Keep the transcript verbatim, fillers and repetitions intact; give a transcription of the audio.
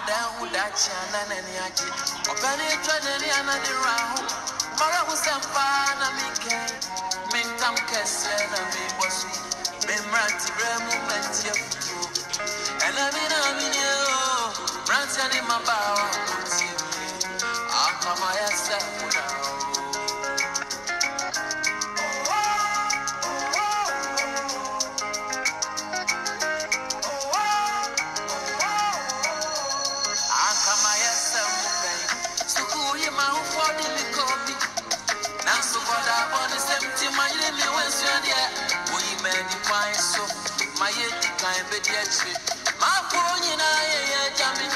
down that chana and yachi. Open it, Tradeni, and the round. Mara was a fan of me, Mintam Kessler, and me was Memranti Remu, Mentia. And I mean, I mean, you, Branson in my bow. I'll come myself now. My phone, you know,